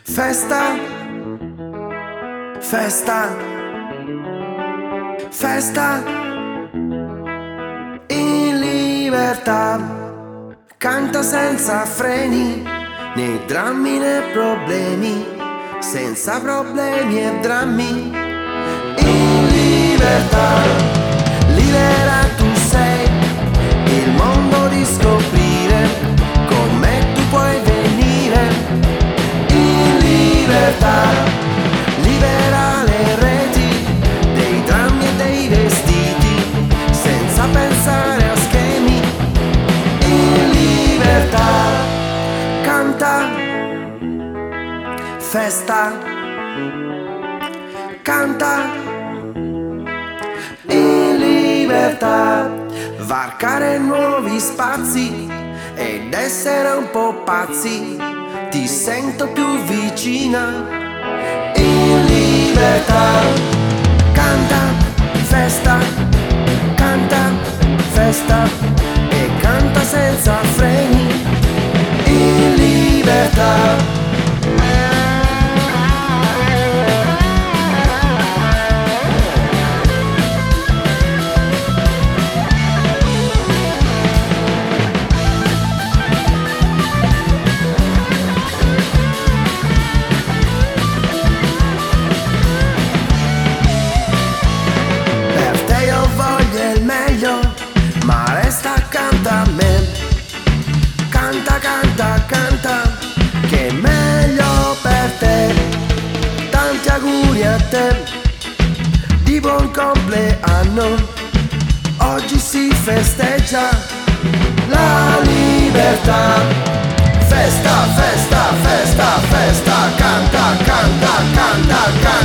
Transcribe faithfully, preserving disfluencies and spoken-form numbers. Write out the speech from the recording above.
Festa, festa, festa in libertà. Canta senza freni, né drammi né problemi, senza problemi e drammi. In libertà, libera tu sei, il mondo di scoprire, con me tu puoi venire. In libertà, libera le reti dei drammi e dei vestiti, senza pensare a schemi. In libertà, canta, festa, canta. In libertà, varcare nuovi spazi ed essere un po' pazzi. Ti sento più vicina. In libertà, canta, festa, canta, festa e canta senza freni. In libertà. Ma resta accanto a me. Canta, canta, canta, che è meglio per te. Tanti auguri a te, di buon compleanno. Oggi si festeggia la libertà. Festa, festa, festa, festa, canta, canta, canta, canta.